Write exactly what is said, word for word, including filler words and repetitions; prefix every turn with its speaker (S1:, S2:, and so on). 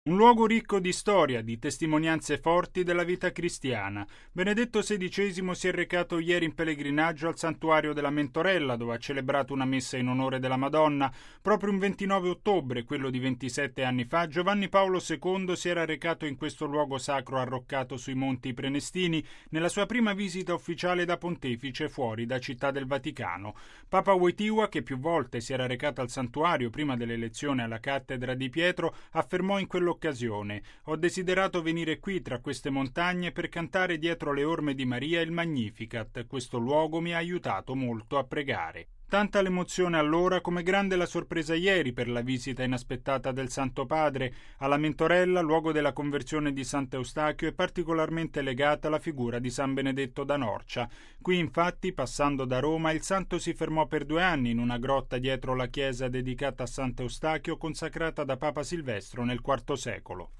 S1: Un luogo ricco di storia, di testimonianze forti della vita cristiana. Benedetto sedicesimo si è recato ieri in pellegrinaggio al santuario della Mentorella, dove ha celebrato una messa in onore della Madonna. Proprio un ventinove ottobre, quello di ventisette anni fa, Giovanni Paolo secondo si era recato in questo luogo sacro arroccato sui Monti Prenestini, nella sua prima visita ufficiale da pontefice fuori da Città del Vaticano. Papa Wojtyła, che più volte si era recato al santuario prima dell'elezione alla cattedra di Pietro, affermò in quello occasione: ho desiderato venire qui tra queste montagne per cantare dietro le orme di Maria il Magnificat. Questo luogo mi ha aiutato molto a pregare. Tanta l'emozione allora come grande la sorpresa ieri per la visita inaspettata del Santo Padre. Alla Mentorella, luogo della conversione di Sant'Eustachio, è particolarmente legata la figura di San Benedetto da Norcia. Qui infatti, passando da Roma, il santo si fermò per due anni in una grotta dietro la chiesa dedicata a Sant'Eustachio consacrata da Papa Silvestro nel quarto secolo.